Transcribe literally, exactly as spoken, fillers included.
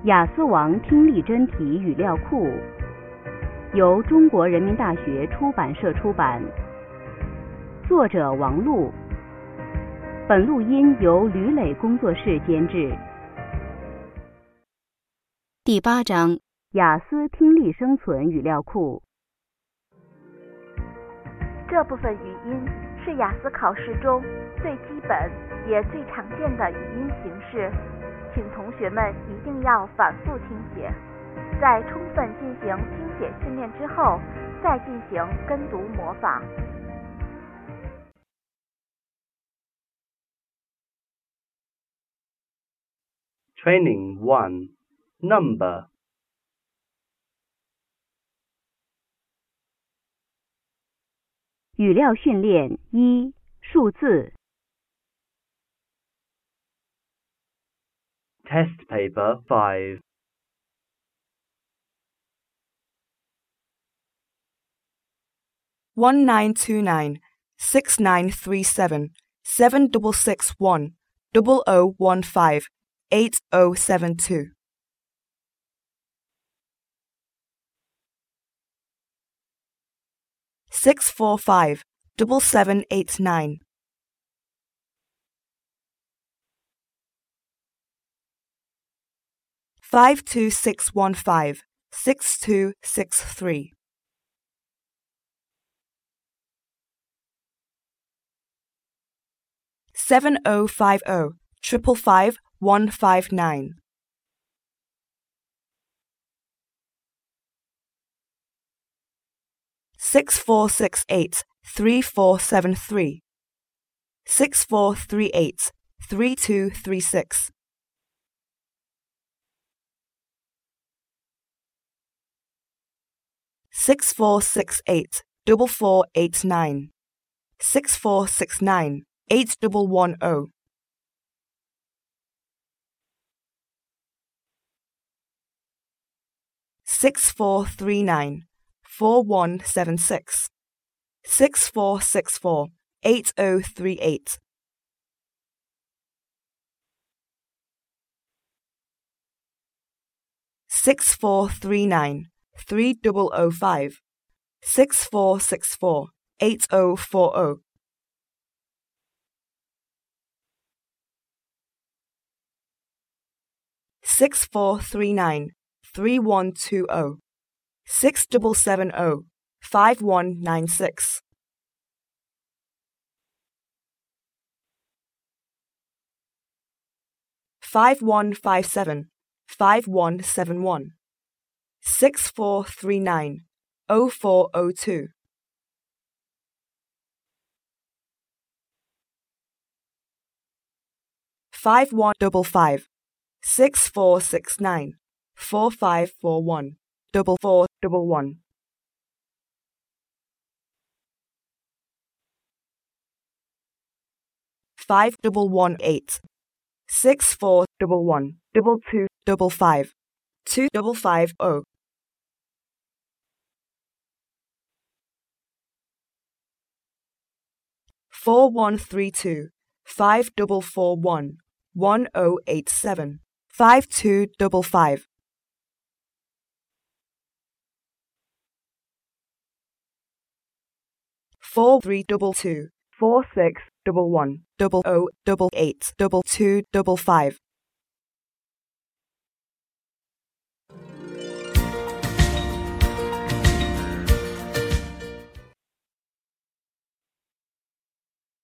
雅思王听力真题语料库由中国人民大学出版社出版，作者王璐，本录音由吕磊工作室监制。第八章，雅思听力生存语料库。 这部分语音是雅思考试中最基本也最常见的语音形式，请同学们一定要反复听写，在充分进行听写训练之后，再进行跟读模仿。 Training one. Number. 语料训练一，数字。 Test paper five. One nine two nine six nine three seven seven double six one double o one five eight o seven two. Six four five double seven eight nine. Five two six one five six two six three. Seven o five o triple five one five nine. Six four six eight three four seven three. Six four three eight three two three six. Six four six eight double four eight nine. Six four six nine eight double one o. Six four three nine four one seven six. Six four six four eight o three eight. Six four three nine three double o five. Six four six four eight o four o. Six four three nine three one two o. Six double seven o five one nine six. Five one five seven five one seven one. Six four three nine o four o two. Five one double five six four six nine four five four one double four double one. Five double one eight six four double one double two double five two double five o. Four one three two five double four one one o eight seven five two double five. Four three double two four six double one double o double eight double two double five.